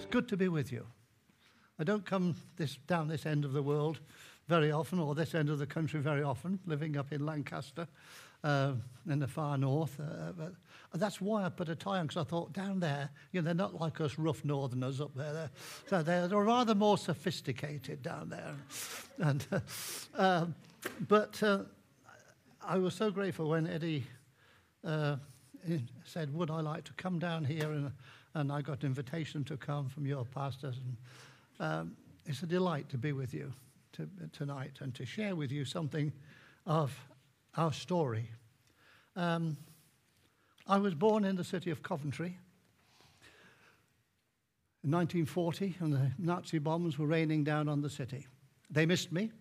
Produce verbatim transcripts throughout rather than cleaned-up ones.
good to be with you. I don't come this down this end of the world very often, or this end of the country very often, living up in Lancaster, uh, in the far north. Uh, but that's why I put a tie on, because I thought down there, you know, they're not like us rough northerners up there. They're, so they're, they're rather more sophisticated down there. And uh, uh, but uh, I was so grateful when Eddie uh, said, would I like to come down here, and, and I got an invitation to come from your pastors. And um, it's a delight to be with you to, tonight and to share with you something of our story. Um, I was born in the city of Coventry in nineteen forty, and the Nazi bombs were raining down on the city. They missed me.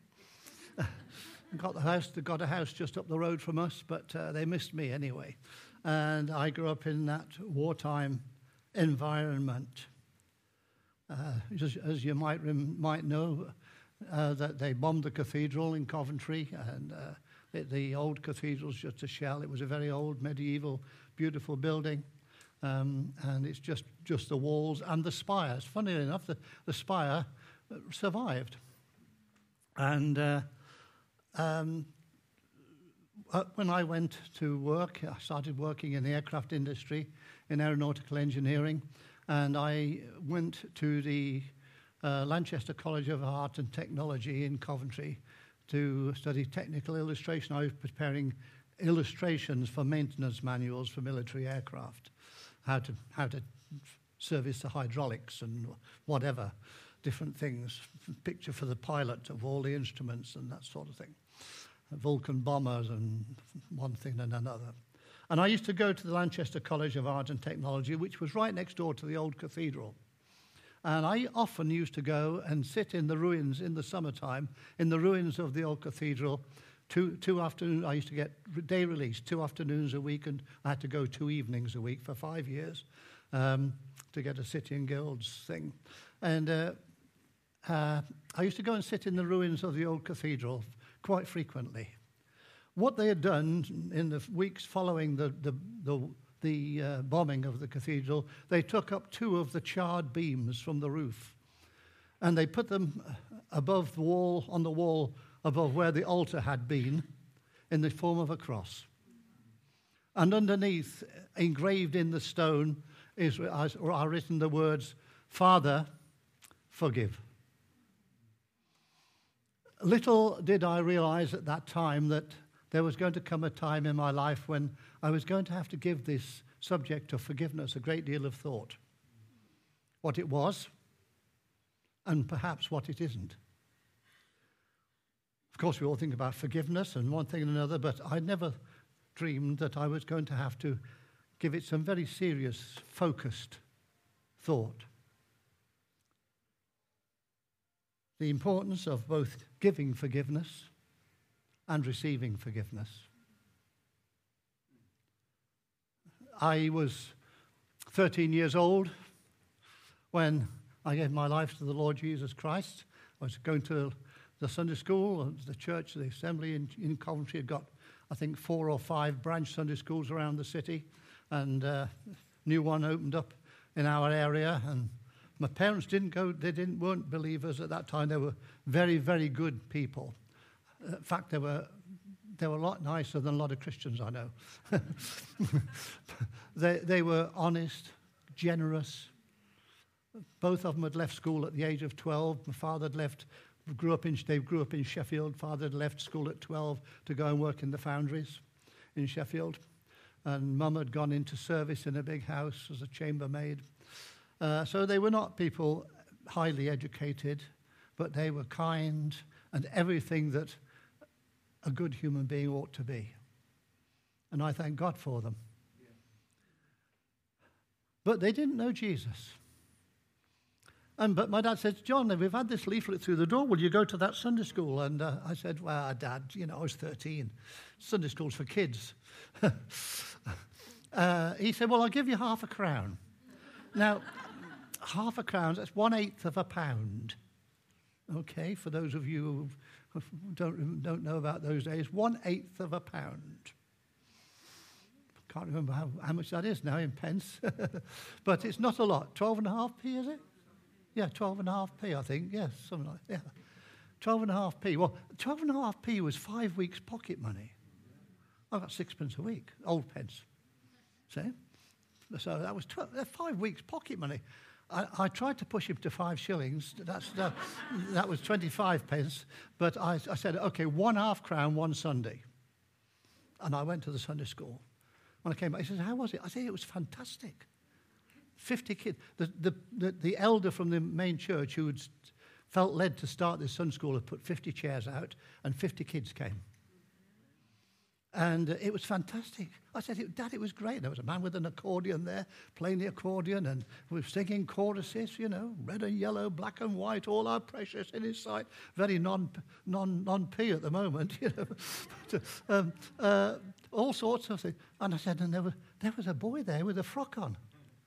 got the house, they got a house just up the road from us, but uh, they missed me anyway. And I grew up in that wartime environment. Uh, as, as you might rem- might know, uh, that they bombed the cathedral in Coventry, and uh, the, the old cathedral's just a shell. It was a very old, medieval, beautiful building, um, and it's just, just the walls and the spires. Funnily enough, the, the spire survived. And uh, um, uh, when I went to work, I started working in the aircraft industry, in aeronautical engineering, and I went to the uh, Lanchester College of Art and Technology in Coventry to study technical illustration. I was preparing illustrations for maintenance manuals for military aircraft, how to how to service the hydraulics and whatever, different things, picture for the pilot of all the instruments and that sort of thing, Vulcan bombers and one thing and another. And I used to go to the Lanchester College of Art and Technology, which was right next door to the old cathedral. And I often used to go and sit in the ruins in the summertime, in the ruins of the old cathedral. Two, two afternoons, I used to get day release, two afternoons a week, and I had to go two evenings a week for five years um, to get a City and Guilds thing. And uh, uh, I used to go and sit in the ruins of the old cathedral quite frequently. What they had done in the weeks following the the, the, the uh, bombing of the cathedral, they took up two of the charred beams from the roof, and they put them above the wall, on the wall above where the altar had been, in the form of a cross. And underneath, engraved in the stone, is are written the words, "Father, forgive." Little did I realize at that time that there was going to come a time in my life when I was going to have to give this subject of forgiveness a great deal of thought. What it was, and perhaps what it isn't. Of course, we all think about forgiveness and one thing and another, but I never dreamed that I was going to have to give it some very serious, focused thought. The importance of both giving forgiveness and receiving forgiveness. I was thirteen years old when I gave my life to the Lord Jesus Christ. I was going to the Sunday school, the church, the assembly in, in Coventry had got, I think, four or five branch Sunday schools around the city, and a uh, new one opened up in our area, and my parents didn't go, they didn't weren't believers at that time. They were very, very good people. In fact, they were they were a lot nicer than a lot of Christians I know. they they were honest, generous. Both of them had left school at the age of twelve. My father had left, grew up in they grew up in Sheffield. Father had left school at twelve to go and work in the foundries in Sheffield, and Mum had gone into service in a big house as a chambermaid. Uh, so they were not people highly educated, but they were kind and everything that a good human being ought to be. And I thank God for them. Yeah. But they didn't know Jesus. And but my dad said, "John, we've had this leaflet through the door. Will you go to that Sunday school?" And uh, I said, "Well, Dad, you know, I was thirteen. Sunday school's for kids." uh, he said, "Well, I'll give you half a crown." Now, half a crown, that's one-eighth of a pound. Okay, for those of you who don't, don't know about those days, one-eighth of a pound. Can't remember how, how much that is now in pence. But it's not a lot. Twelve and a half p, is it? Yeah, twelve and a half p, I think. Yes, something like that. Yeah. twelve and a half p. Well, twelve and a half p was five weeks' pocket money. I got sixpence a week, old pence. See? So that was twelve, five weeks' pocket money. I, I tried to push him to five shillings. That's, that, that was twenty-five pence. But I, I said, OK, one half crown, one Sunday. And I went to the Sunday school. When I came back, he says, how was it? I said, it was fantastic. fifty kids. The, the, the, the elder from the main church who had felt led to start this Sunday school had put fifty chairs out, and fifty kids came. And uh, it was fantastic. I said, Dad, it was great. There was a man with an accordion there, playing the accordion, and we were singing choruses, you know, red and yellow, black and white, all our precious in his sight. Very non, non, non-P at the moment, you know. but, um, uh, all sorts of things. And I said, and there was, there was a boy there with a frock on.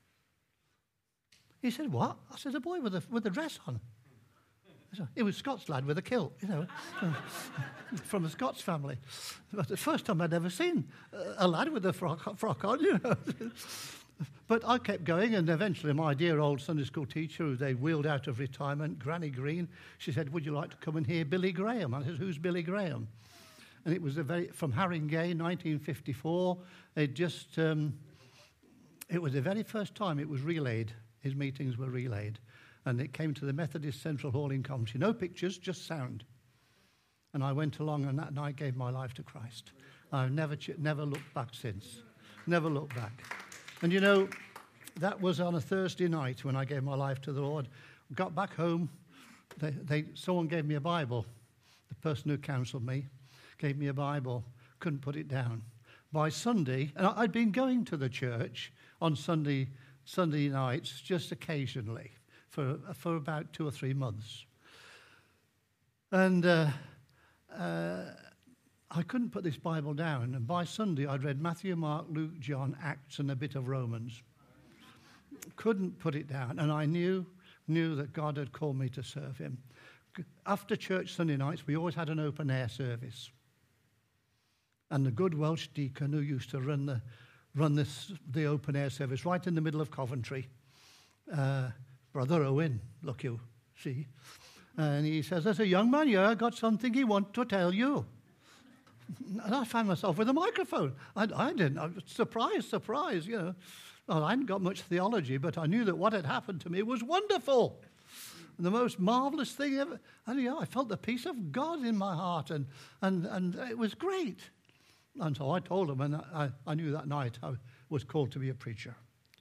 He said, what? I said, a boy with a, with a dress on. It was a Scots lad with a kilt, you know, from a Scots family. But the first time I'd ever seen a lad with a frock, frock on, you know. But I kept going, and eventually my dear old Sunday school teacher, who they wheeled out of retirement, Granny Green, she said, would you like to come and hear Billy Graham? I said, who's Billy Graham? And it was a very, from Haringey, nineteen fifty-four. It just, um, it was the very first time it was relayed. His meetings were relayed. And it came to the Methodist Central Hall in Coventry. No pictures, just sound. And I went along, and that night gave my life to Christ. I've never, ch- never looked back since. Never looked back. And you know, that was on a Thursday night when I gave my life to the Lord. Got back home. They, they, someone gave me a Bible. The person who counseled me gave me a Bible. Couldn't put it down. By Sunday, and I'd been going to the church on Sunday, Sunday nights just occasionally. For, for about two or three months. And uh, uh, I couldn't put this Bible down. And by Sunday, I'd read Matthew, Mark, Luke, John, Acts, and a bit of Romans. Couldn't put it down. And I knew, knew that God had called me to serve him. After church Sunday nights, we always had an open-air service. And the good Welsh deacon who used to run the, run this, the open-air service right in the middle of Coventry, uh, Brother Owen, look you, see. And he says, there's a young man here, got something he wants to tell you. And I found myself with a microphone. I, I didn't. I was surprised, surprised, you know. Well, I hadn't got much theology, but I knew that what had happened to me was wonderful. And the most marvelous thing ever. And yeah, I felt the peace of God in my heart, and, and, and it was great. And so I told him, and I, I knew that night I was called to be a preacher.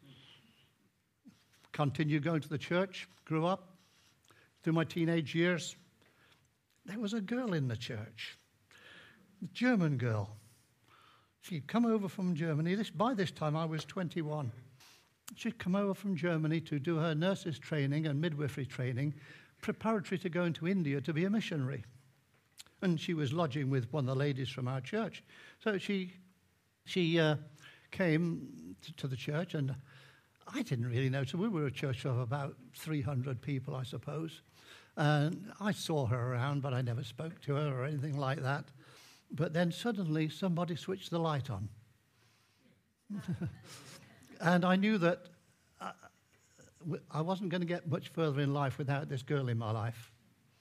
Continued going to the church, grew up. Through my teenage years, there was a girl in the church, a German girl. She'd come over from Germany. This, by this time, I was twenty-one. She'd come over from Germany to do her nurse's training and midwifery training, preparatory to going to India to be a missionary. And she was lodging with one of the ladies from our church. So she, she uh, came to, to the church, and I didn't really know. So we were a church of about three hundred people, I suppose. And I saw her around, but I never spoke to her or anything like that. But then suddenly somebody switched the light on. And I knew that I, I wasn't going to get much further in life without this girl in my life.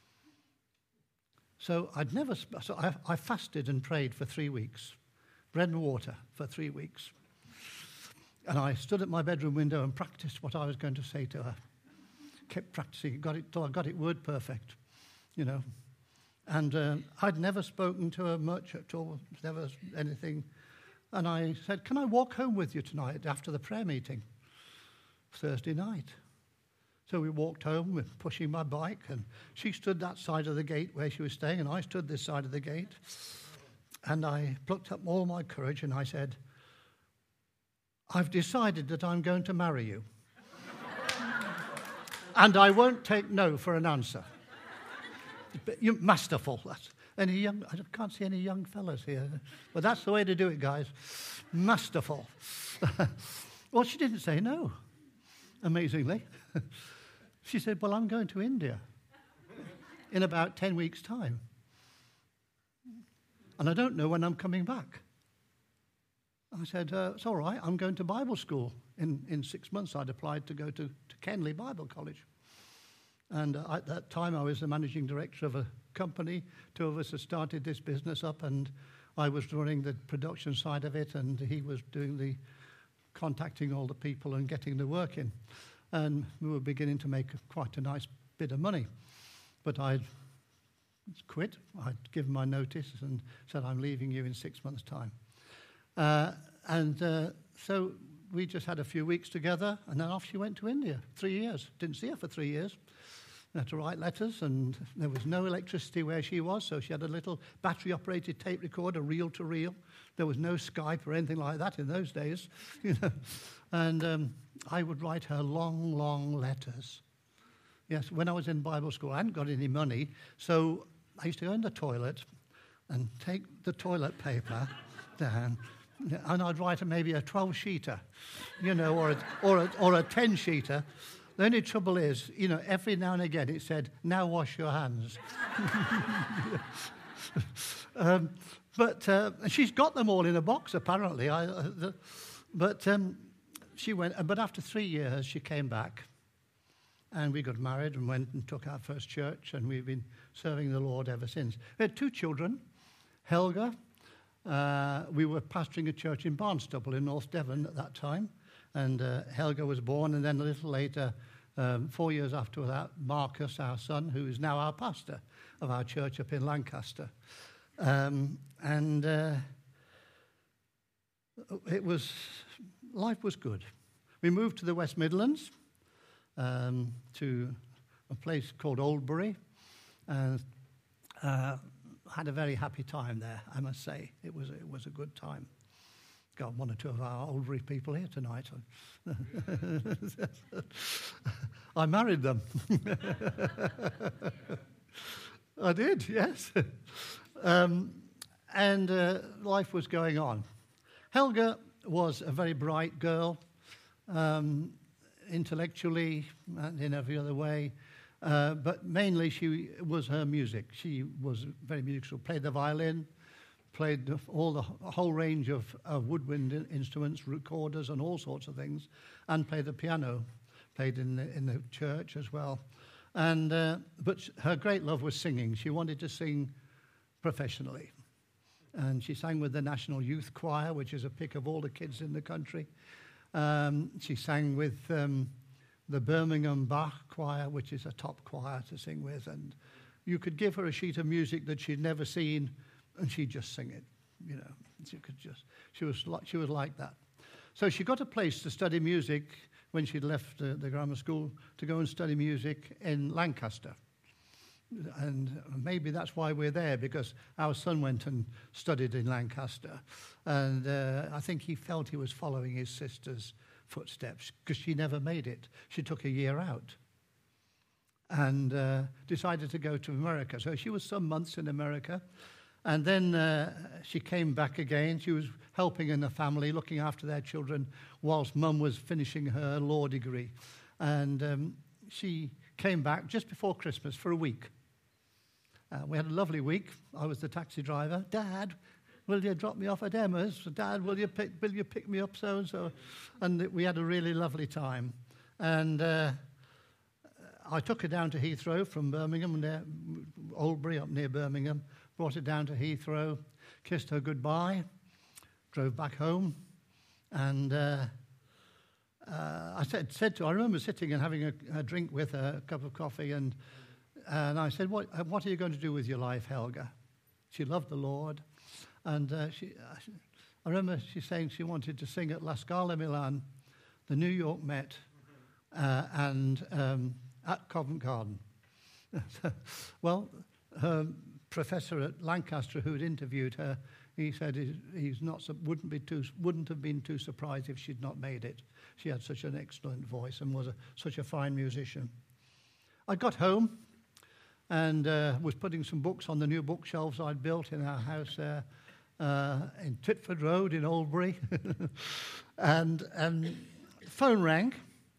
So I'd never. So I, I fasted and prayed for three weeks, bread and water for three weeks. And I stood at my bedroom window and practiced what I was going to say to her. Kept practicing, got it till I got it word perfect, you know. And uh, I'd never spoken to her much at all, never anything. And I said, can I walk home with you tonight after the prayer meeting? Thursday night. So we walked home with pushing my bike, and she stood that side of the gate where she was staying, and I stood this side of the gate. And I plucked up all my courage, and I said, I've decided that I'm going to marry you. And I won't take no for an answer. But you're masterful. That's, any young, I can't see any young fellas here. But that's the way to do it, guys. Masterful. Well, she didn't say no, amazingly. She said, well, I'm going to India in about ten weeks' time. And I don't know when I'm coming back. I said, uh, it's all right, I'm going to Bible school. In, in six months, I'd applied to go to, to Kenley Bible College. And uh, at that time, I was the managing director of a company. Two of us had started this business up, and I was running the production side of it, and he was doing the contacting all the people and getting the work in. And we were beginning to make quite a nice bit of money. But I'd quit. I'd given my notice and said, I'm leaving you in six months' time. Uh, and uh, so we just had a few weeks together, and then off she went to India. Three years. Didn't see her for three years. I had to write letters, and there was no electricity where she was, so she had a little battery-operated tape recorder, reel-to-reel. There was no Skype or anything like that in those days, you know. And um, I would write her long, long letters. Yes, when I was in Bible school, I hadn't got any money, so I used to go in the toilet and take the toilet paper down, and I'd write maybe a twelve-sheeter, you know, or a, or a, or a ten-sheeter. The only trouble is, you know, every now and again it said, now wash your hands. um, but uh, she's got them all in a box, apparently. I, uh, the, but um, she went, but after three years, she came back. And we got married and went and took our first church, and we've been serving the Lord ever since. We had two children, Helga. Uh, we were pastoring a church in Barnstable in North Devon at that time. And uh, Helga was born, and then a little later, um, four years after that, Marcus, our son, who is now our pastor of our church up in Lancaster. Um, and uh, it was, life was good. We moved to the West Midlands, um, to a place called Oldbury, and uh, had a very happy time there, I must say. It was, it was a good time. Got one or two of our Oldbury people here tonight. I married them. I did, yes. Um, and uh, life was going on. Helga was a very bright girl, um, intellectually and in every other way, uh, but mainly she was her music. She was very musical, played the violin, played all the a whole range of, of woodwind instruments, recorders, and all sorts of things, and played the piano, played in the, in the church as well. And uh, but her great love was singing. She wanted to sing professionally, and she sang with the National Youth Choir, which is a pick of all the kids in the country. Um, she sang with um, the Birmingham Bach Choir, which is a top choir to sing with, and you could give her a sheet of music that she'd never seen, and she'd just sing it, you know. She could just, she was like, she was like that. So she got a place to study music when she'd left uh, the grammar school to go and study music in Lancaster. And maybe that's why we're there, because our son went and studied in Lancaster. And uh, I think he felt he was following his sister's footsteps, because she never made it. She took a year out and uh, decided to go to America. So she was some months in America. And then uh, she came back again. She was helping in the family, looking after their children, whilst Mum was finishing her law degree. And um, she came back just before Christmas for a week. Uh, we had a lovely week. I was the taxi driver. Dad, will you drop me off at Emma's? Dad, will you pick, will you pick me up so-and-so? And we had a really lovely time. And uh, I took her down to Heathrow from Birmingham, near Oldbury, up near Birmingham, brought her down to Heathrow, kissed her goodbye, drove back home, and uh, uh, I said, said to her, I remember sitting and having a, a drink with her, a cup of coffee, and and I said, what, what are you going to do with your life, Helga? She loved the Lord, and uh, she, I remember she saying she wanted to sing at La Scala Milan, the New York Met, uh, and um, at Covent Garden. Well, her professor at Lancaster who had interviewed her, he said he, he's not wouldn't be too wouldn't have been too surprised if she'd not made it. She had such an excellent voice and was a, such a fine musician. I got home and uh, was putting some books on the new bookshelves I'd built in our house there uh, in Titford Road in Oldbury, and and phone rang,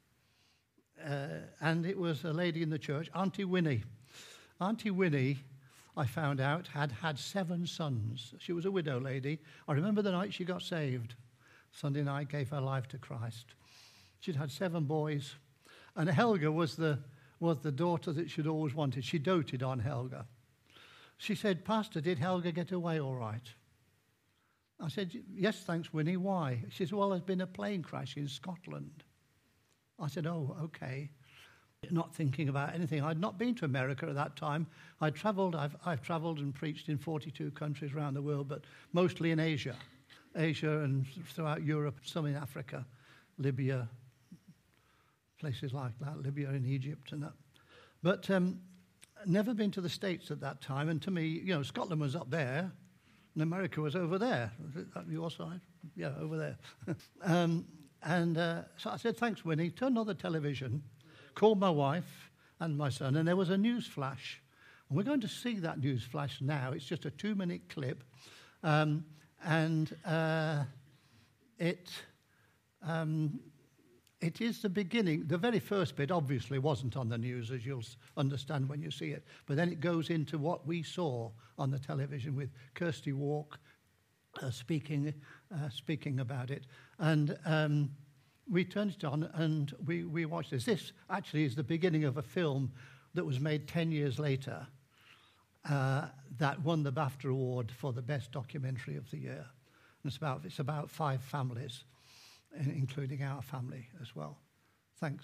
uh, and it was a lady in the church, Auntie Winnie. Auntie Winnie, I found out, had had seven sons. She was a widow lady. I remember the night she got saved. Sunday night, gave her life to Christ. She'd had seven boys. And Helga was the was the daughter that she'd always wanted. She doted on Helga. She said, "Pastor, did Helga get away all right?" I said, "Yes, thanks, Winnie. Why?" She said, "Well, there's been a plane crash in Scotland." I said, "Oh, okay." Not thinking about anything. I'd not been to America at that time. I'd travelled, I've, I've travelled and preached in forty-two countries around the world, but mostly in Asia. Asia and throughout Europe, some in Africa, Libya, places like that, Libya and Egypt and that. But um, never been to the States at that time, and to me, you know, Scotland was up there, and America was over there. Was it that your side? Yeah, over there. um, and uh, so I said, "Thanks, Winnie." Turned on the television, called my wife and my son, and there was a news flash. And we're going to see that news flash now. It's just a two-minute clip. Um, and uh, it... Um, It is the beginning. The very first bit obviously wasn't on the news, as you'll understand when you see it. But then it goes into what we saw on the television with Kirsty Walk uh, speaking uh, speaking about it. And um, we turned it on and we, we watched this. This actually is the beginning of a film that was made ten years later uh, that won the BAFTA Award for the best documentary of the year. And it's about, it's about five families, including our family as well. Thanks.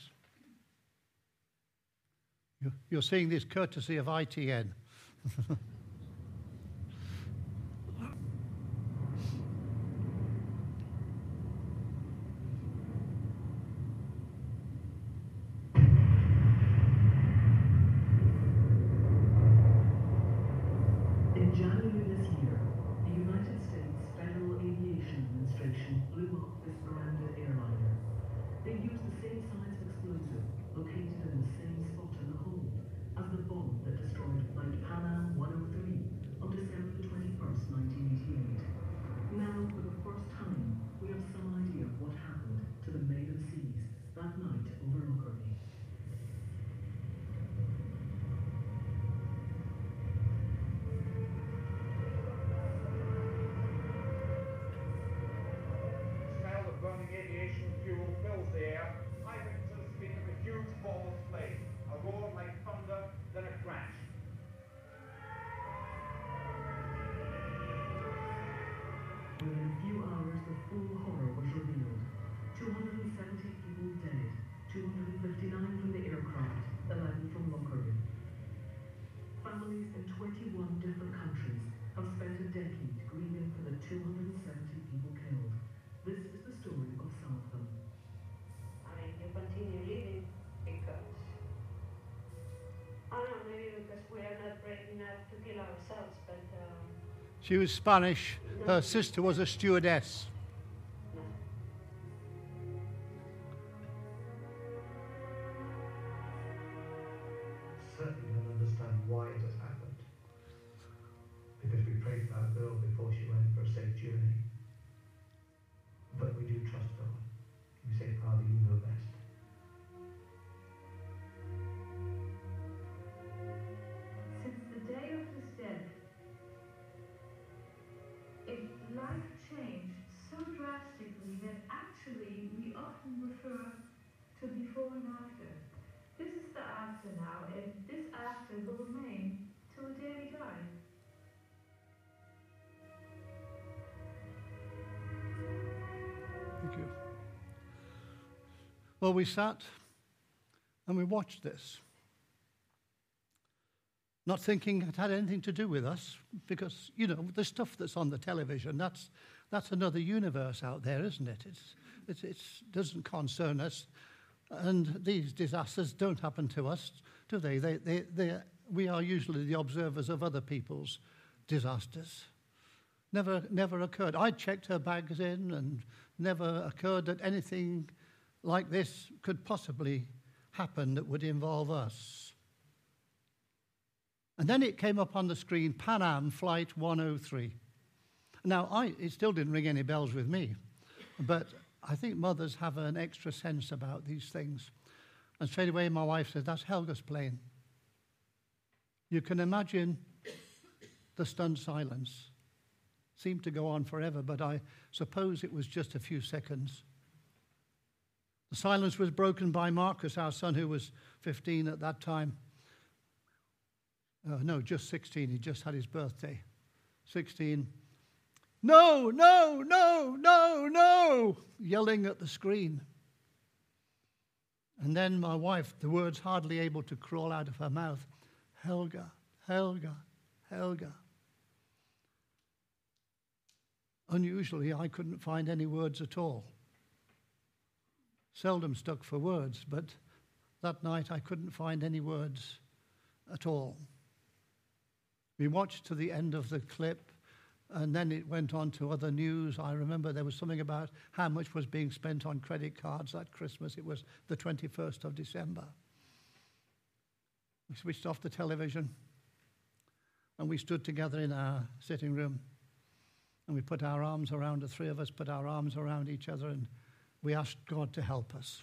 You're seeing this courtesy of I T N. In January this year, the United States Federal Aviation Administration blew up this branded airliner. They used the same size explosive located in the same spot in the hole as the bomb that destroyed Flight Pan Am one oh three on December twenty-first, nineteen eighty-eight. Now, for the first time, we have some idea of what happened to the Maiden Seas that night over Lockerbie. Burning aviation fuel fills the air. Eyewitnesses speak of a huge ball of flame, a roar like thunder, then a crash. Within a few hours, the full horror was revealed. two hundred seventy people dead, two hundred fifty-nine from the aircraft, eleven from Lockerbie. Families in twenty-one different countries have spent a decade grieving for the two hundred seventy people killed. This is the story of some of them. I mean, you continue living because, I don't know, maybe because we are not brave enough to kill ourselves, but... Um, She was Spanish. Her sister was a stewardess. No. Certainly don't understand why it has happened. Because we prayed for our girl before she went for a safe journey. But we do trust God. We say, Father, you know best. Since the day of his death, if life changed so drastically that actually we often refer to before and after. This is the after now, and this after will remain till the day we die. Thank you. Well, we sat and we watched this, not thinking it had anything to do with us, because, you know, the stuff that's on the television, that's that's another universe out there, isn't it? It's it's it's doesn't concern us, and these disasters don't happen to us, do they? They they they we are usually the observers of other people's disasters. Never never occurred. I checked her bags in, and never occurred that anything like this could possibly happen that would involve us. And then it came up on the screen, Pan Am Flight one oh three. Now, I, it still didn't ring any bells with me, but I think mothers have an extra sense about these things. And straight away my wife said, "That's Helga's plane." You can imagine the stunned silence. Seemed to go on forever, but I suppose it was just a few seconds. The silence was broken by Marcus, our son, who was fifteen at that time. Uh, no, just sixteen. He just had his birthday. sixteen. No, no, no, no, no, yelling at the screen. And then my wife, the words hardly able to crawl out of her mouth, Helga, Helga, Helga. Unusually, I couldn't find any words at all. Seldom stuck for words, but that night I couldn't find any words at all. We watched to the end of the clip, and then it went on to other news. I remember there was something about how much was being spent on credit cards that Christmas. It was the twenty-first of December. We switched off the television, and we stood together in our sitting room, and we put our arms around, the three of us put our arms around each other, and we asked God to help us.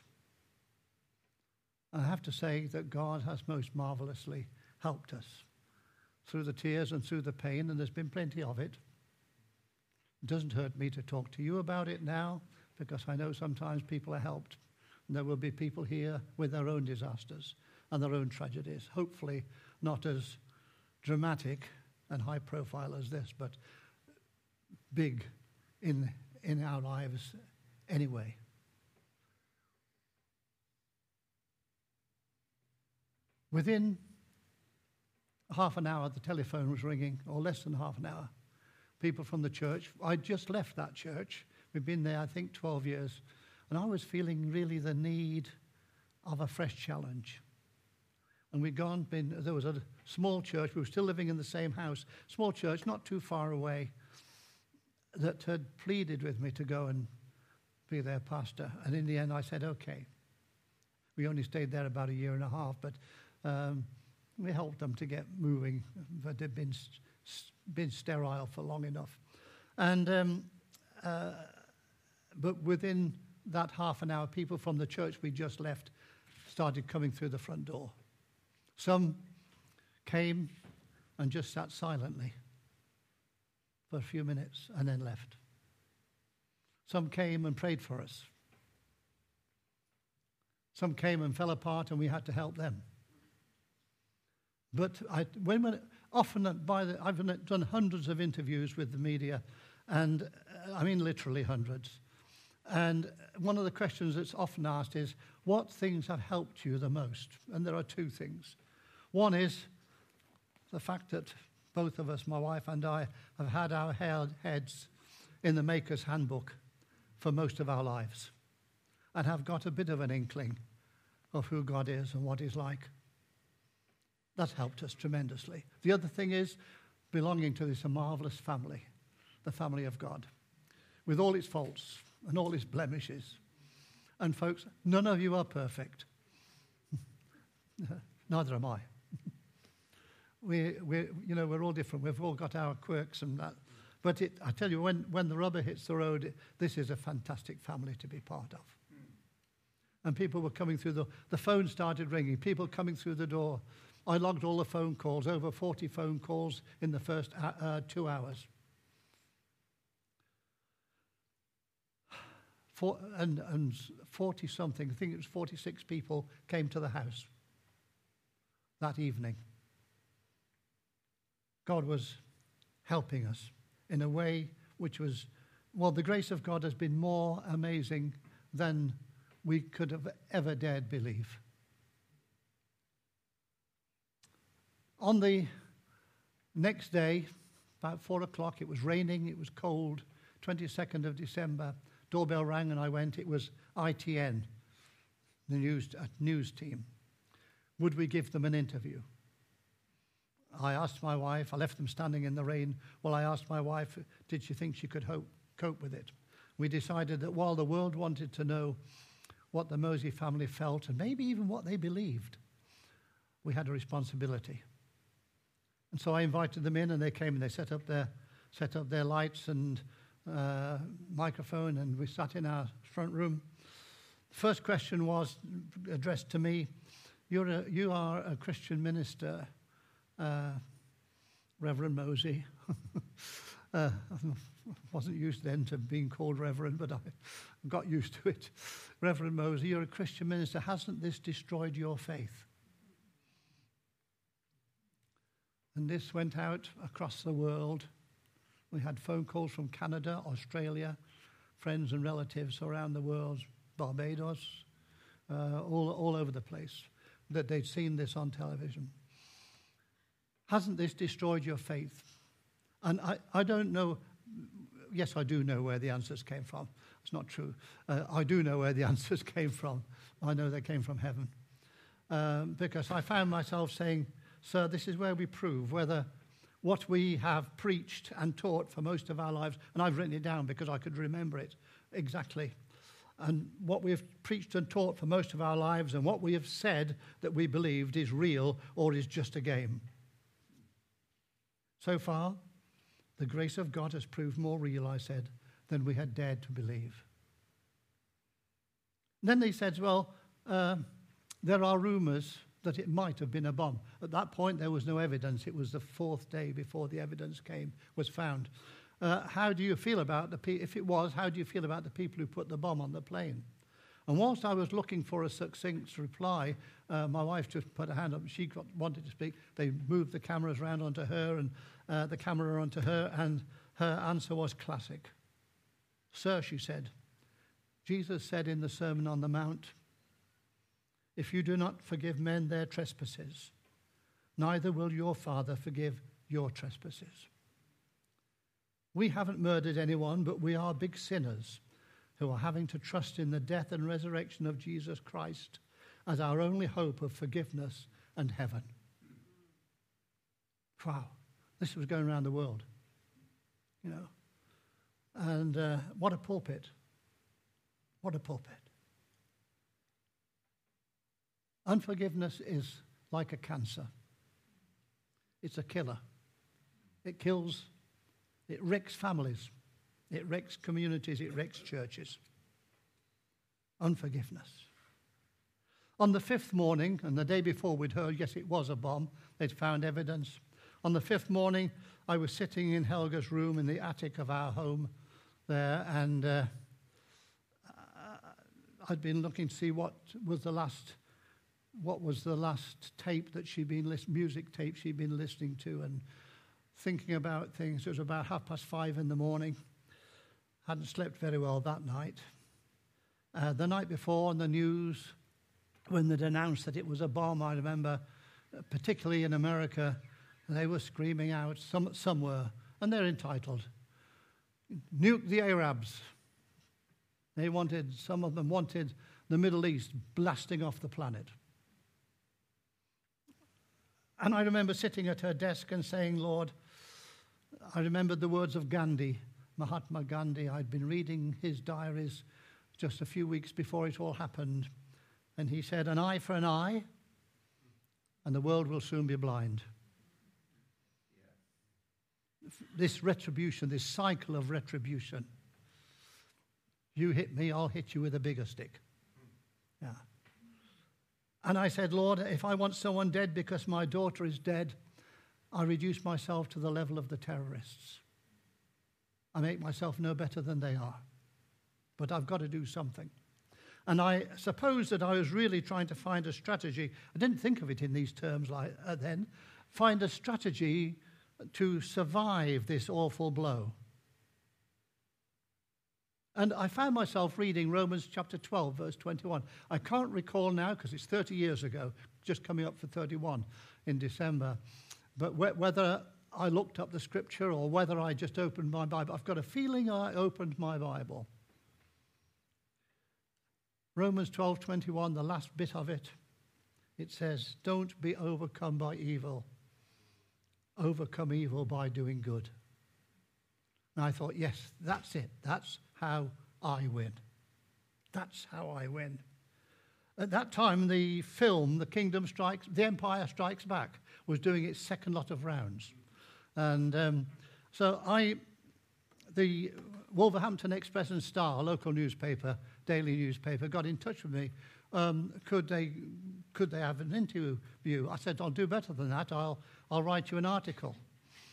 I have to say that God has most marvelously helped us through the tears and through the pain, and there's been plenty of it. It doesn't hurt me to talk to you about it now, because I know sometimes people are helped, and there will be people here with their own disasters and their own tragedies, hopefully not as dramatic and high profile as this, but big in, in our lives anyway. Within half an hour, the telephone was ringing, or less than half an hour. People from the church. I'd just left that church. We'd been there, I think, twelve years. And I was feeling really the need of a fresh challenge. And we'd gone, been, there was a small church. We were still living in the same house. Small church, not too far away, that had pleaded with me to go and be their pastor. And in the end, I said, okay. We only stayed there about a year and a half, but um, we helped them to get moving, but they'd been been sterile for long enough. And um, uh, but within that half an hour, people from the church we just left started coming through the front door. Some came and just sat silently for a few minutes and then left. Some came and prayed for us. Some came and fell apart, and we had to help them. But I, when, when often by the, I've done hundreds of interviews with the media, and uh, I mean literally hundreds. And one of the questions that's often asked is, what things have helped you the most? And there are two things. One is the fact that both of us, my wife and I, have had our heads in the Maker's Handbook for most of our lives, and have got a bit of an inkling of who God is and what He's like. That's helped us tremendously. The other thing is belonging to this marvelous family, the family of God, with all its faults and all its blemishes. And folks, none of you are perfect. Neither am I. we, we, you know, we're all different. We've all got our quirks and that. But it, I tell you, when, when the rubber hits the road, it, this is a fantastic family to be part of. And people were coming through the, the phone started ringing, people coming through the door. I logged all the phone calls, over forty phone calls in the first uh, uh, two hours. For, and, and forty-something, I think it was forty-six people came to the house that evening. God was helping us in a way which was, well, the grace of God has been more amazing than we could have ever dared believe. On the next day, about four o'clock, it was raining, it was cold, twenty-second of December, doorbell rang and I went. It was I T N, the news, uh, news team. Would we give them an interview? I asked my wife, I left them standing in the rain. Well, I asked my wife, did she think she could hope, cope with it? We decided that while the world wanted to know what the Mosey family felt and maybe even what they believed, we had a responsibility. And so I invited them in, and they came and they set up their, set up their lights and uh, microphone, and we sat in our front room. The first question was addressed to me. You're a, you are a Christian minister, uh, Reverend Mosey. Uh, I wasn't used then to being called Reverend, but I got used to it. Reverend Moser, you're a Christian minister. Hasn't this destroyed your faith? And this went out across the world. We had phone calls from Canada, Australia, friends and relatives around the world, Barbados, uh, all, all over the place, that they'd seen this on television. Hasn't this destroyed your faith? And I, I don't know, yes, I do know where the answers came from. It's not true. Uh, I do know where the answers came from. I know they came from heaven. Um, because I found myself saying, sir, this is where we prove whether what we have preached and taught for most of our lives, and I've written it down because I could remember it exactly, and what we have preached and taught for most of our lives and what we have said that we believed is real or is just a game. So far, the grace of God has proved more real, I said, than we had dared to believe. And then they said, well, uh, there are rumors that it might have been a bomb. At that point, there was no evidence. It was the fourth day before the evidence came, was found. Uh, how do you feel about the pe- if it was, how do you feel about the people who put the bomb on the plane? And whilst I was looking for a succinct reply, uh, my wife just put her hand up. She got, wanted to speak. They moved the cameras around onto her and uh, the camera onto her, and her answer was classic. Sir, she said, Jesus said in the Sermon on the Mount, if you do not forgive men their trespasses, neither will your Father forgive your trespasses. We haven't murdered anyone, but we are big sinners who are having to trust in the death and resurrection of Jesus Christ as our only hope of forgiveness and heaven. Wow, this was going around the world, you know. And uh, what a pulpit. What a pulpit. Unforgiveness is like a cancer. It's a killer. It kills, it wrecks families, it wrecks communities, it wrecks churches. Unforgiveness. On the fifth morning, and the day before we'd heard, yes, it was a bomb, they'd found evidence. On the fifth morning, I was sitting in Helga's room in the attic of our home there, and uh, I'd been looking to see what was the last what was the last tape that she'd been list, music tape she'd been listening to, and thinking about things. It was about half past five in the morning. Hadn't slept very well that night. Uh, the night before on the news, when they'd announced that it was a bomb, I remember, uh, particularly in America, they were screaming out, some, some were, and they're entitled, nuke the Arabs. They wanted, some of them wanted the Middle East blasting off the planet. And I remember sitting at her desk and saying, Lord, I remembered the words of Gandhi, Mahatma Gandhi. I'd been reading his diaries just a few weeks before it all happened. And he said, an eye for an eye, and the world will soon be blind. Yeah. This retribution, this cycle of retribution. You hit me, I'll hit you with a bigger stick. Yeah. And I said, Lord, if I want someone dead because my daughter is dead, I reduce myself to the level of the terrorists. I make myself no better than they are. But I've got to do something. And I suppose that I was really trying to find a strategy. I didn't think of it in these terms like uh, then. Find a strategy to survive this awful blow. And I found myself reading Romans chapter twelve, verse twenty-one. I can't recall now, because it's thirty years ago, just coming up for thirty-one in December. But wh- whether I looked up the scripture or whether I just opened my Bible, I've got a feeling I opened my Bible. Romans twelve twenty-one, the last bit of it, it says, don't be overcome by evil. Overcome evil by doing good. And I thought, yes, that's it. That's how I win. That's how I win. At that time, the film, The Kingdom Strikes, The Empire Strikes Back, was doing its second lot of rounds. And um, so I, the Wolverhampton Express and Star, local newspaper, daily newspaper, got in touch with me. Um, could they could they have an interview? I said, I'll do better than that. I'll I'll write you an article.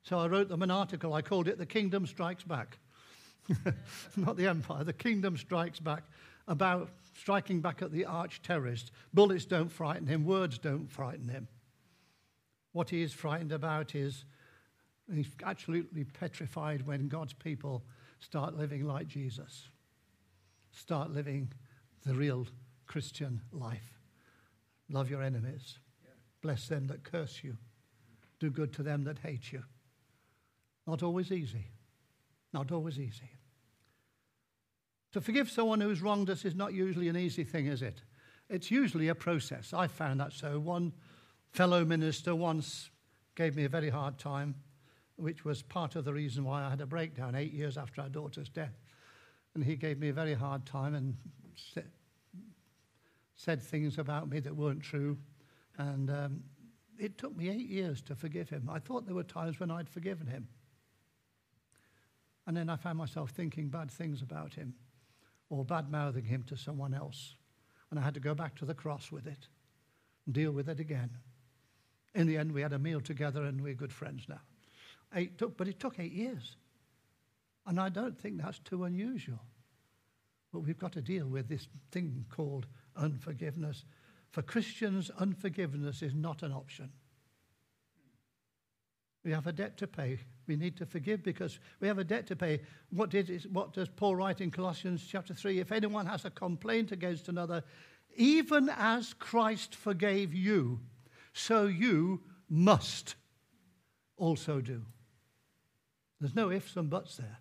So I wrote them an article. I called it The Kingdom Strikes Back. Not the Empire, The Kingdom Strikes Back, about striking back at the arch-terrorist. Bullets don't frighten him. Words don't frighten him. What he is frightened about is he's absolutely petrified when God's people start living like Jesus. Start living the real Christian life. Love your enemies. Yeah. Bless them that curse you. Do good to them that hate you. Not always easy. Not always easy. To forgive someone who's wronged us is not usually an easy thing, is it? It's usually a process. I found that so. One fellow minister once gave me a very hard time, which was part of the reason why I had a breakdown eight years after our daughter's death. And he gave me a very hard time and said, said things about me that weren't true. And um, it took me eight years to forgive him. I thought there were times when I'd forgiven him. And then I found myself thinking bad things about him or bad-mouthing him to someone else. And I had to go back to the cross with it and deal with it again. In the end, we had a meal together and we're good friends now. Eight took, but it took eight years. And I don't think that's too unusual. But we've got to deal with this thing called unforgiveness. For Christians, unforgiveness is not an option. We have a debt to pay. We need to forgive because we have a debt to pay. What, did, what does Paul write in Colossians chapter three? If anyone has a complaint against another, even as Christ forgave you, so you must also do. There's no ifs and buts there.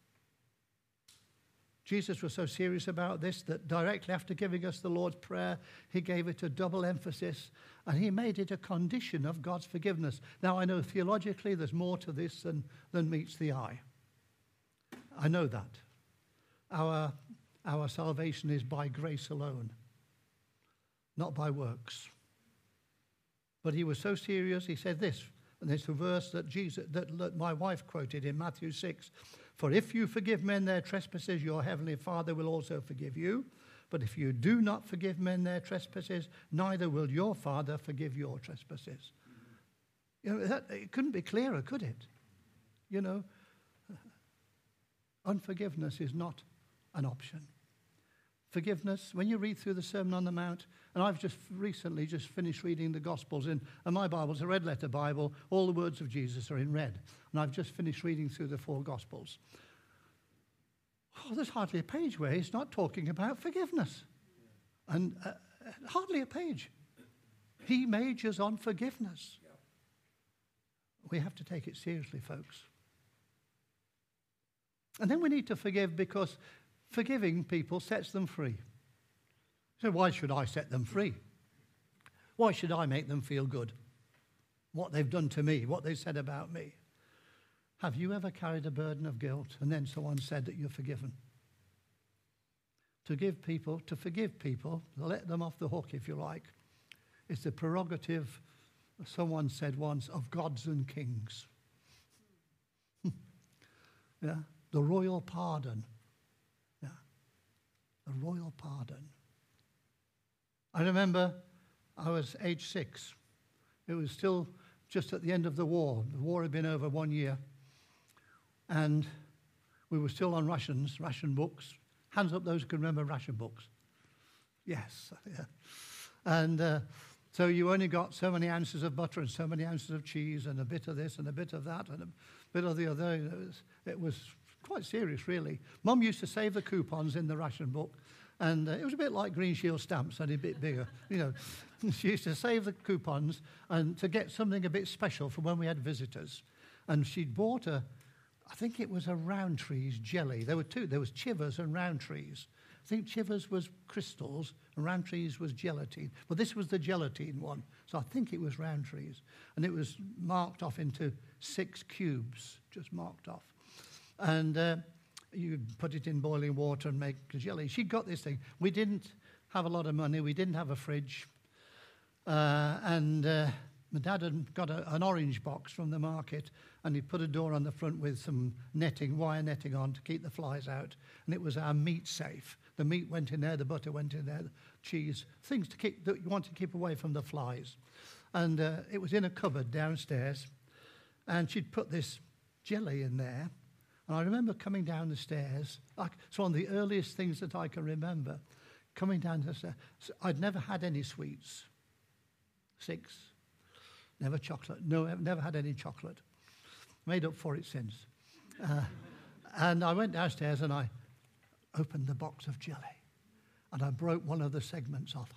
Jesus was so serious about this that directly after giving us the Lord's Prayer, he gave it a double emphasis, and he made it a condition of God's forgiveness. Now, I know theologically there's more to this than, than meets the eye. I know that. Our, our salvation is by grace alone, not by works. But he was so serious, he said this, and it's a verse that Jesus, that, that my wife quoted in Matthew six. For if you forgive men their trespasses, your heavenly Father will also forgive you. But if you do not forgive men their trespasses, neither will your Father forgive your trespasses. You know, that, it couldn't be clearer, could it? You know, unforgiveness is not an option. Forgiveness, when you read through the Sermon on the Mount, and I've just recently just finished reading the Gospels, in, and my Bible's a red letter Bible, all the words of Jesus are in red, and I've just finished reading through the four Gospels. Oh, there's hardly a page where he's not talking about forgiveness. And uh, hardly a page. He majors on forgiveness. We have to take it seriously, folks. And then we need to forgive because forgiving people sets them free. So why should I set them free? Why should I make them feel good? What they've done to me, what they've said about me. Have you ever carried a burden of guilt and then someone said that you're forgiven? To give people, to forgive people, to let them off the hook, if you like, is the prerogative, someone said once, of gods and kings. Yeah, the royal pardon. Yeah, the royal pardon. I remember I was age six. It was still just at the end of the war. The war had been over one year. And we were still on rations, ration books. Hands up those who can remember ration books. Yes. Yeah. And uh, so you only got so many ounces of butter and so many ounces of cheese and a bit of this and a bit of that and a bit of the other. It was, it was quite serious, really. Mum used to save the coupons in the ration book. And uh, it was a bit like Green Shield stamps, only a bit bigger. You know, she used to save the coupons and to get something a bit special for when we had visitors. And she'd bought a, I think it was a Roundtree's jelly. There were two. There was Chivers and Roundtree's. I think Chivers was crystals and Roundtree's was gelatine. Well, this was the gelatine one. So I think it was Roundtree's. And it was marked off into six cubes, just marked off. And uh, you put it in boiling water and make jelly. She got this thing. We didn't have a lot of money. We didn't have a fridge. Uh, and uh, my dad had got a, an orange box from the market, and he put a door on the front with some netting, wire netting on to keep the flies out. And it was our meat safe. The meat went in there, the butter went in there, the cheese, things to keep that you want to keep away from the flies. And uh, it was in a cupboard downstairs. And she'd put this jelly in there. And I remember coming down the stairs. I, it's one of the earliest things that I can remember. Coming down the stairs. So I'd never had any sweets. Six. Never chocolate. No, I've never had any chocolate. Made up for it since. Uh, and I went downstairs and I opened the box of jelly. And I broke one of the segments off.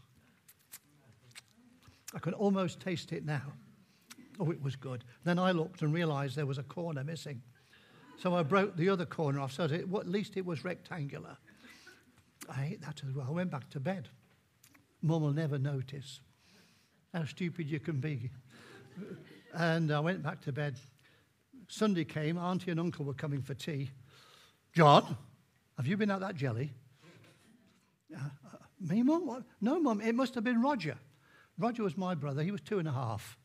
I could almost taste it now. Oh, it was good. Then I looked and realized there was a corner missing. So I broke the other corner off so that it, well, at least it was rectangular. I ate that as well. I went back to bed. Mum will never notice how stupid you can be. And I went back to bed. Sunday came. Auntie and Uncle were coming for tea. John, have you been at that jelly? Uh, uh, me, Mum? What? No, Mum, it must have been Roger. Roger was my brother. He was two and a half.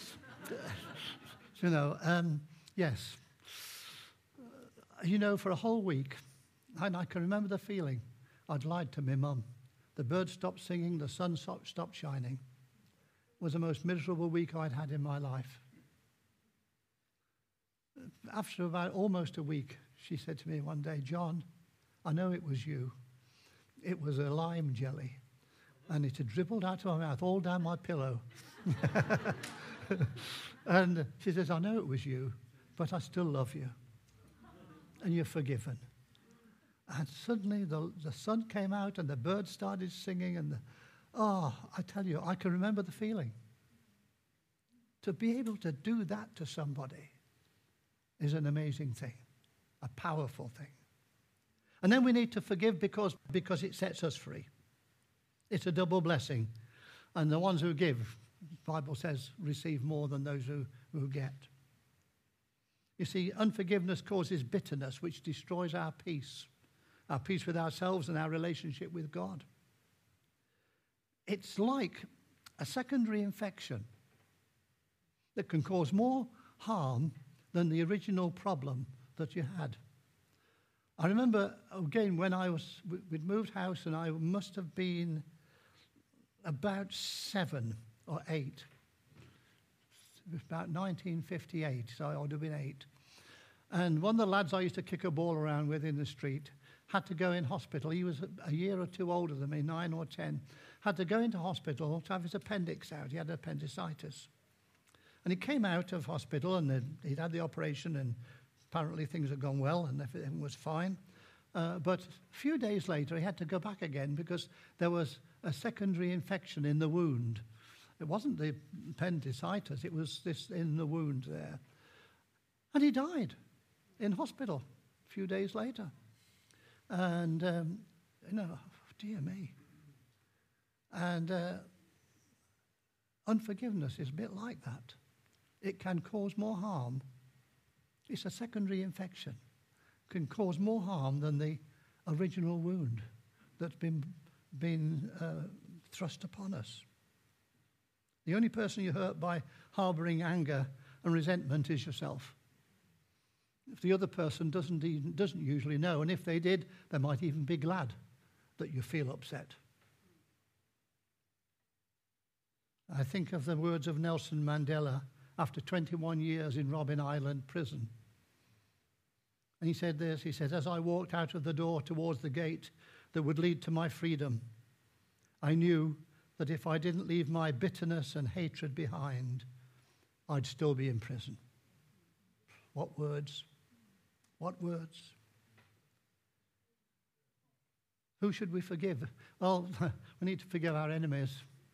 you know, um, yes. Uh, you know, for a whole week, and I can remember the feeling, I'd lied to my mum. The birds stopped singing, the sun stopped shining. It was the most miserable week I'd had in my life. After about almost a week, she said to me one day, John, I know it was you. It was a lime jelly. And it had dribbled out of my mouth, all down my pillow. And she says, I know it was you, but I still love you. And you're forgiven. And suddenly the, the sun came out and the birds started singing. And the, oh, I tell you, I can remember the feeling. To be able to do that to somebody is an amazing thing, a powerful thing. And then we need to forgive because, because it sets us free. It's a double blessing. And the ones who give, the Bible says, receive more than those who, who get. You see, unforgiveness causes bitterness, which destroys our peace, our peace with ourselves and our relationship with God. It's like a secondary infection that can cause more harm than the original problem that you had. I remember, again, when I was, we'd moved house and I must have been about seven or eight. It was about nineteen fifty-eight, so I would have been eight. And one of the lads I used to kick a ball around with in the street had to go in hospital. He was a year or two older than me, nine or ten. Had to go into hospital to have his appendix out. He had appendicitis. And he came out of hospital and he'd had the operation and apparently things had gone well and everything was fine. Uh, but a few days later, he had to go back again because there was a secondary infection in the wound. It wasn't the appendicitis, it was this in the wound there. And he died in hospital a few days later. And, um, you know, dear me. And uh, unforgiveness is a bit like that. It can cause more harm. It's a secondary infection. It can cause more harm than the original wound that's been, been uh, thrust upon us. The only person you hurt by harboring anger and resentment is yourself. If the other person doesn't even, doesn't usually know, and if they did, they might even be glad that you feel upset. I think of the words of Nelson Mandela after twenty-one years in Robben Island prison. And he said this, he said, as I walked out of the door towards the gate that would lead to my freedom, I knew that if I didn't leave my bitterness and hatred behind, I'd still be in prison. What words? What words? Who should we forgive? Well, we need to forgive our enemies.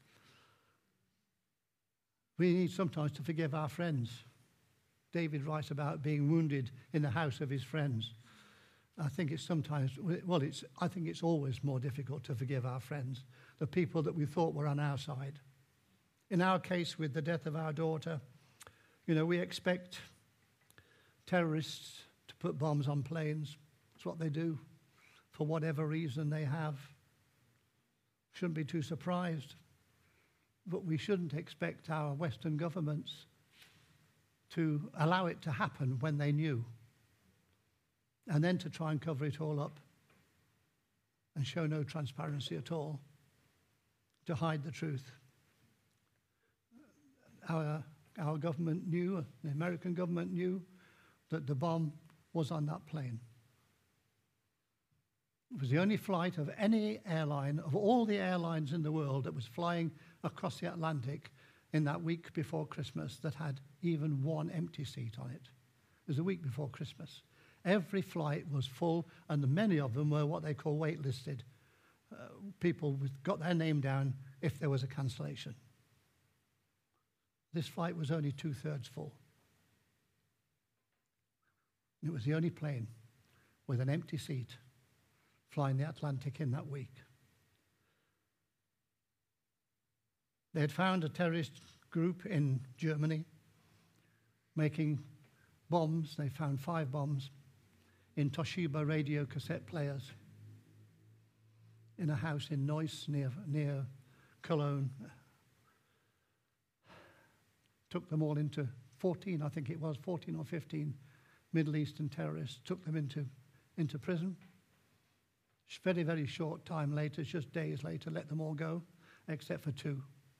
We need sometimes to forgive our friends. David writes about being wounded in the house of his friends. I think it's sometimes, well, it's, I think it's always more difficult to forgive our friends, the people that we thought were on our side. In our case, with the death of our daughter, you know, we expect terrorists to put bombs on planes. It's what they do for whatever reason they have. Shouldn't be too surprised. But we shouldn't expect our Western governments to allow it to happen when they knew. And then to try and cover it all up and show no transparency at all, to hide the truth. Our our government knew, the American government knew, that the bomb was on that plane. It was the only flight of any airline, of all the airlines in the world, that was flying across the Atlantic in that week before Christmas that had even one empty seat on it. It was a week before Christmas. Every flight was full, and many of them were what they call waitlisted. Uh, people with, got their name down if there was a cancellation. This flight was only two-thirds full. It was the only plane with an empty seat flying the Atlantic in that week. They had found a terrorist group in Germany making bombs. They found five bombs in Toshiba radio cassette players in a house in Neuss near, near Cologne. Took them all into fourteen, I think it was, fourteen or fifteen Middle Eastern terrorists, took them into, into prison. Very, very short time later, just days later, let them all go, except for two.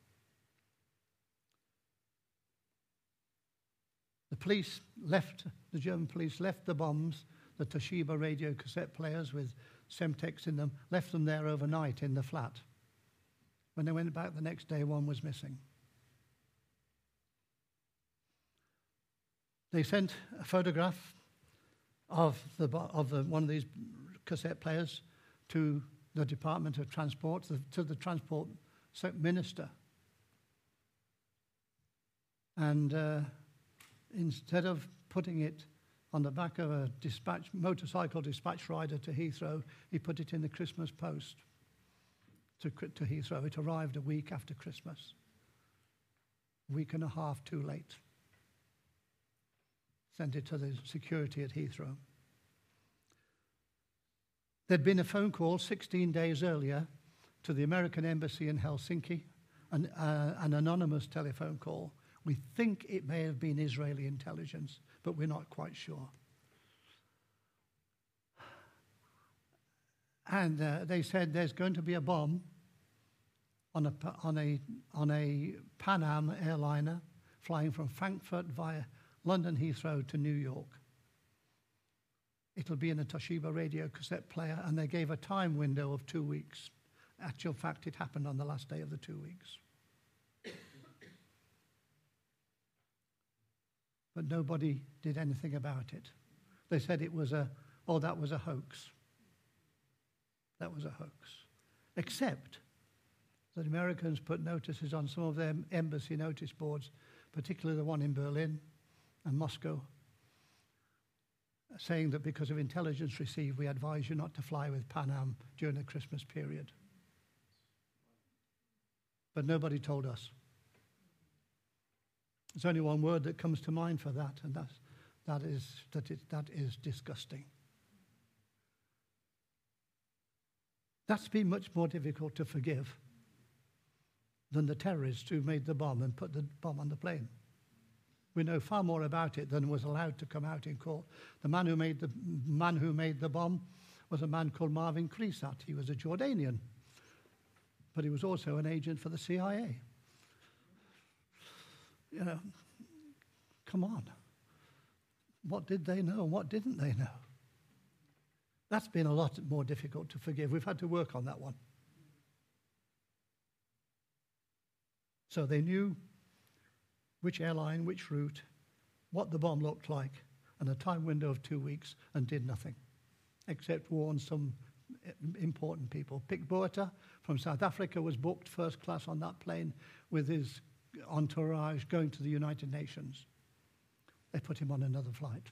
The police left, the German police left the bombs, the Toshiba radio cassette players with Semtex in them, left them there overnight in the flat. When they went back the next day, one was missing. They sent a photograph of, the, of the, one of these cassette players to the Department of Transport, to, to the Transport Minister. And uh, instead of putting it on the back of a dispatch, motorcycle dispatch rider to Heathrow, he put it in the Christmas post to, to Heathrow. It arrived a week after Christmas. A week and a half too late. Sent it to the security at Heathrow. There'd been a phone call sixteen days earlier to the American Embassy in Helsinki, an, uh, an anonymous telephone call. We think it may have been Israeli intelligence, but we're not quite sure. And uh, they said there's going to be a bomb on a, on a, on a Pan Am airliner flying from Frankfurt via London Heathrow to New York. It'll be in a Toshiba radio cassette player, and they gave a time window of two weeks. Actual fact, it happened on the last day of the two weeks. But nobody did anything about it. They said it was a, oh, that was a hoax. That was a hoax. Except that Americans put notices on some of their embassy notice boards, particularly the one in Berlin and Moscow, saying that because of intelligence received, we advise you not to fly with Pan Am during the Christmas period. But nobody told us. There's only one word that comes to mind for that, and that's, that is that it, that is disgusting. That's been much more difficult to forgive than the terrorists who made the bomb and put the bomb on the plane. We know far more about it than was allowed to come out in court. The man who made the man who made the bomb was a man called Marvin Klisat. He was a Jordanian, but he was also an agent for the C I A. You know, come on. What did they know and what didn't they know? That's been a lot more difficult to forgive. We've had to work on that one. So they knew which airline, which route, what the bomb looked like, and a time window of two weeks, and did nothing, except warn some important people. Pik Botha from South Africa was booked first class on that plane with his entourage going to the United Nations. They put him on another flight.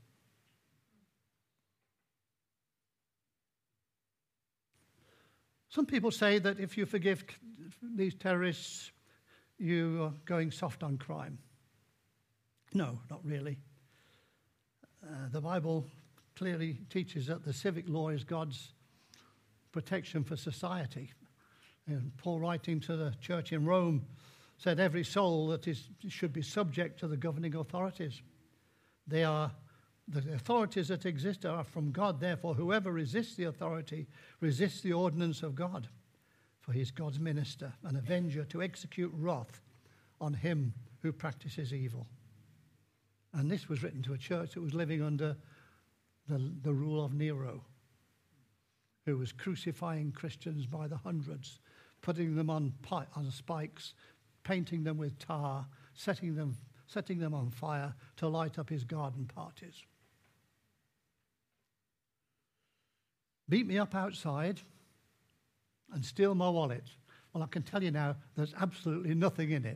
Some people say that if you forgive these terrorists, you are going soft on crime. No, not really. Uh, the Bible clearly teaches that the civic law is God's protection for society. And Paul, writing to the church in Rome, said every soul that is should be subject to the governing authorities. They are the authorities that exist are from God. Therefore, whoever resists the authority resists the ordinance of God. For he is God's minister, an avenger to execute wrath on him who practices evil. And this was written to a church that was living under the, the rule of Nero, who was crucifying Christians by the hundreds, putting them on, pi- on spikes, painting them with tar, setting them, setting them on fire to light up his garden parties. Beat me up outside and steal my wallet. Well, I can tell you now, there's absolutely nothing in it.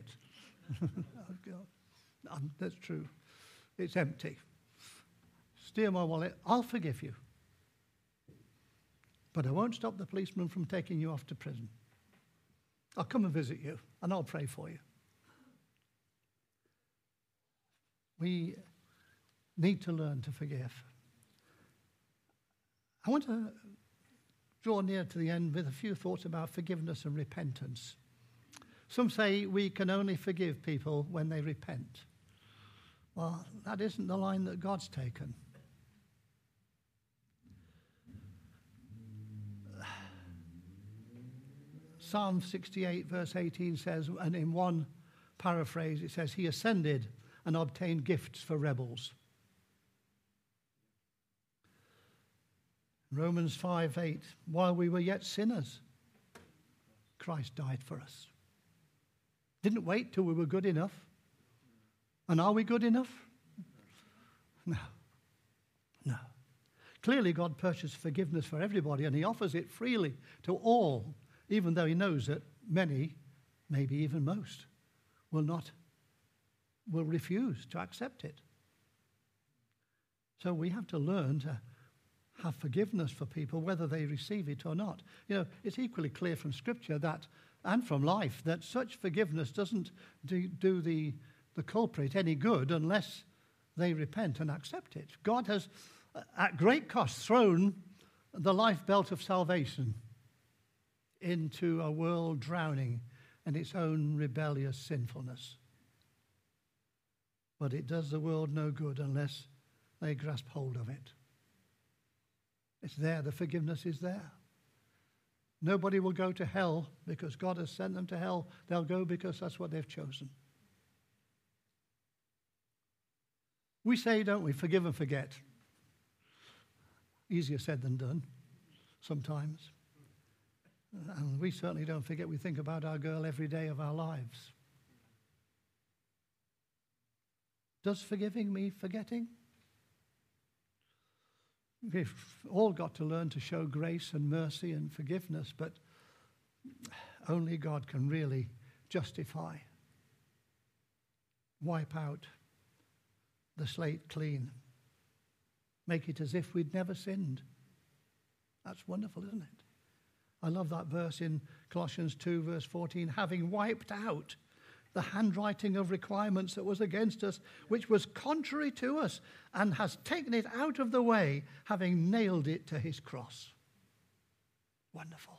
That's true. It's empty. Steal my wallet, I'll forgive you. But I won't stop the policeman from taking you off to prison. I'll come and visit you, and I'll pray for you. We need to learn to forgive. I want to draw near to the end with a few thoughts about forgiveness and repentance. Some say we can only forgive people when they repent. Well, that isn't the line that God's taken. Psalm sixty-eight, verse eighteen says, and in one paraphrase it says, he ascended and obtained gifts for rebels. Romans five, eight, while we were yet sinners, Christ died for us. Didn't wait till we were good enough. And are we good enough? No. No. Clearly God purchased forgiveness for everybody, and he offers it freely to all, even though he knows that many, maybe even most, will not, will refuse to accept it. So we have to learn to have forgiveness for people, whether they receive it or not. You know, it's equally clear from Scripture that, and from life, that such forgiveness doesn't do, do the, the culprit any good unless they repent and accept it. God has, at great cost, thrown the life belt of salvation into a world drowning in its own rebellious sinfulness. But it does the world no good unless they grasp hold of it. It's there, the forgiveness is there. Nobody will go to hell because God has sent them to hell. They'll go because that's what they've chosen. We say, don't we, forgive and forget. Easier said than done, sometimes. And we certainly don't forget. We think about our girl every day of our lives. Does forgiving mean forgetting? We've all got to learn to show grace and mercy and forgiveness, but only God can really justify, wipe out the slate clean, make it as if we'd never sinned. That's wonderful, isn't it? I love that verse in Colossians two, verse fourteen, having wiped out the handwriting of requirements that was against us, which was contrary to us, and has taken it out of the way, having nailed it to his cross. Wonderful.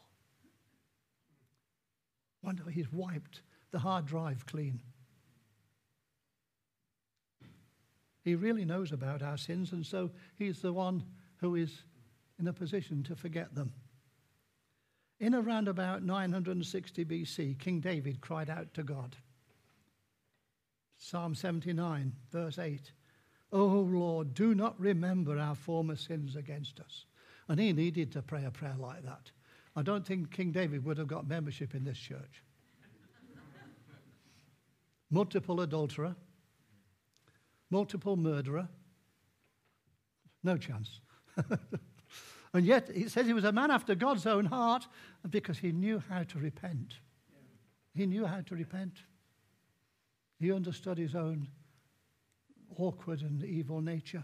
Wonderful. He's wiped the hard drive clean. He really knows about our sins, and so he's the one who is in a position to forget them. In around about nine hundred sixty B C, King David cried out to God. Psalm seventy-nine, verse eight. O Lord, do not remember our former sins against us. And he needed to pray a prayer like that. I don't think King David would have got membership in this church. Multiple adulterer, multiple murderer, no chance. And yet it says he was a man after God's own heart because he knew how to repent. He knew how to repent. He understood his own awkward and evil nature.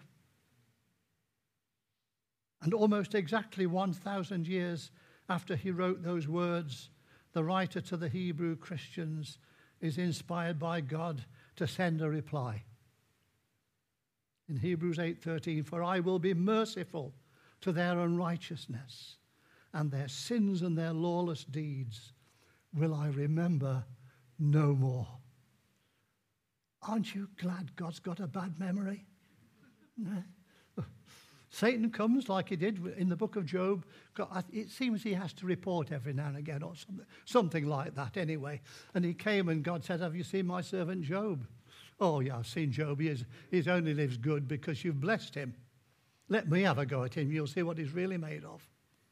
And almost exactly one thousand years after he wrote those words, the writer to the Hebrew Christians is inspired by God to send a reply. In Hebrews eight thirteen, for I will be merciful to their unrighteousness, and their sins and their lawless deeds will I remember no more. Aren't you glad God's got a bad memory? Satan comes like he did in the book of Job. It seems he has to report every now and again or something, something like that anyway. And he came and God said, have you seen my servant Job? Oh, yeah, I've seen Job. He, is, he only lives good because you've blessed him. Let me have a go at him. You'll see what he's really made of.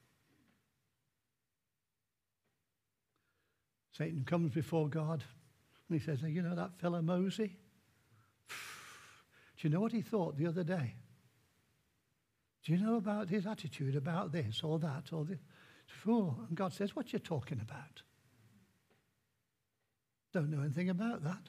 Satan comes before God and he says, you know that fellow Mosey? Do you know what he thought the other day? Do you know about his attitude about this or that or this? Oh, and God says, what you talking about? Don't know anything about that.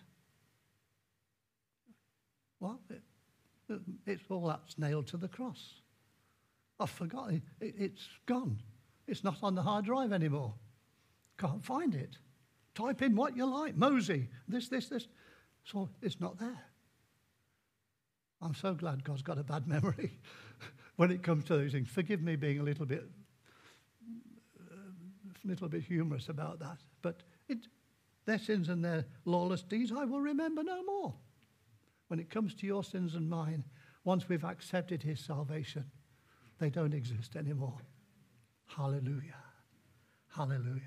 Well, it, it, it's all that's nailed to the cross. I've forgotten. It, it's gone. It's not on the hard drive anymore. Can't find it. Type in what you like. Mosey, this, this, this. So it's not there. I'm so glad God's got a bad memory when it comes to those things. Forgive me being a little bit, uh, little bit humorous about that. But it, their sins and their lawless deeds I will remember no more. When it comes to your sins and mine, once we've accepted his salvation, they don't exist anymore. Hallelujah. Hallelujah.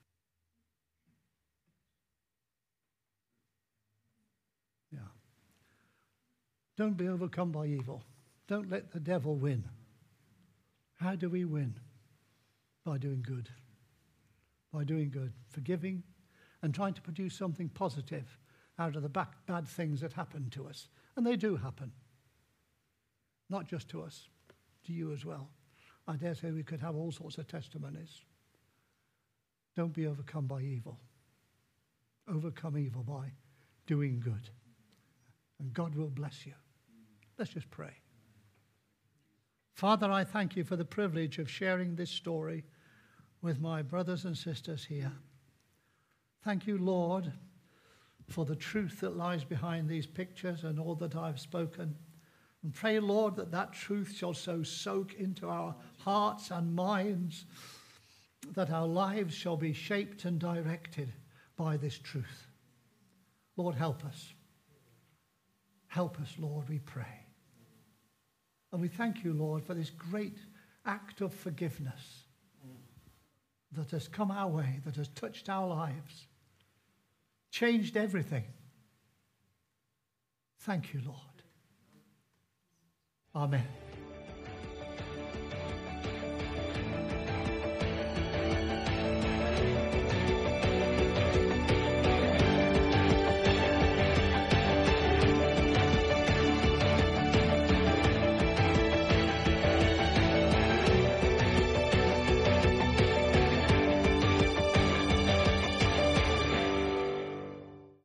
Yeah. Don't be overcome by evil. Don't let the devil win. How do we win? By doing good. By doing good. Forgiving and trying to produce something positive out of the back, bad things that happen to us. And they do happen. Not just to us, to you as well. I dare say we could have all sorts of testimonies. Don't be overcome by evil. Overcome evil by doing good. And God will bless you. Let's just pray. Father, I thank you for the privilege of sharing this story with my brothers and sisters here. Thank you, Lord, for the truth that lies behind these pictures and all that I've spoken. And pray, Lord, that that truth shall so soak into our hearts and minds that our lives shall be shaped and directed by this truth. Lord, help us. Help us, Lord, we pray. And we thank you, Lord, for this great act of forgiveness that has come our way, that has touched our lives, changed everything. Thank you, Lord. Amen.